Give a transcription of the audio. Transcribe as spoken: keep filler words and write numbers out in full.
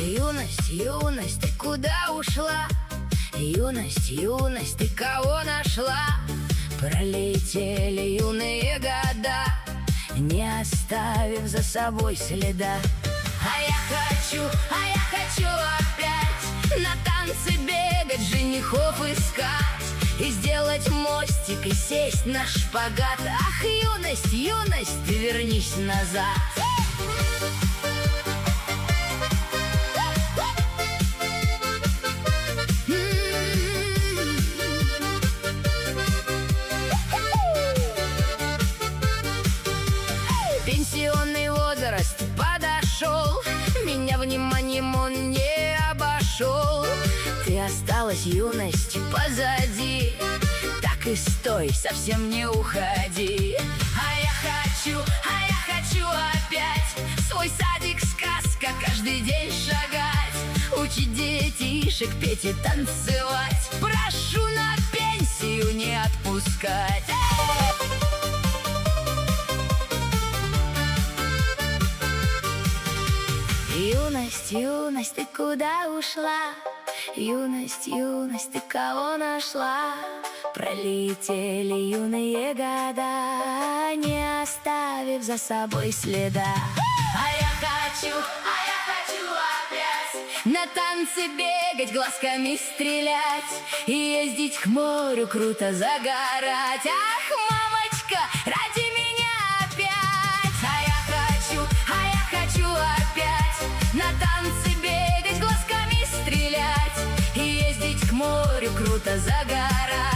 Юность, юность, ты куда ушла? Юность, юность, ты кого нашла? Пролетели юные года, не оставив за собой следа. А я хочу, а я хочу опять на танцы бегать, женихов искать и сделать мостик, и сесть на шпагат. Ах, юность, юность, ты вернись назад. Пенсионный возраст подошел, меня вниманием он не обошел. Ты осталась, юность, позади, так и стой, совсем не уходи. А я хочу, а я хочу опять свой садик, сказка, каждый день шагать, учить детишек петь и танцевать. Прошу на пенсию не отпускать. Юность, юность, ты куда ушла? Юность, юность, ты кого нашла? Пролетели юные года, не оставив за собой следа. А я хочу, а я хочу опять на танцы бегать, глазками стрелять и ездить к морю, круто загорать. Ах, мамочка, ради меня опять. А я хочу, а я хочу опять на танцы бегать, глазками стрелять и ездить к морю, круто загорать.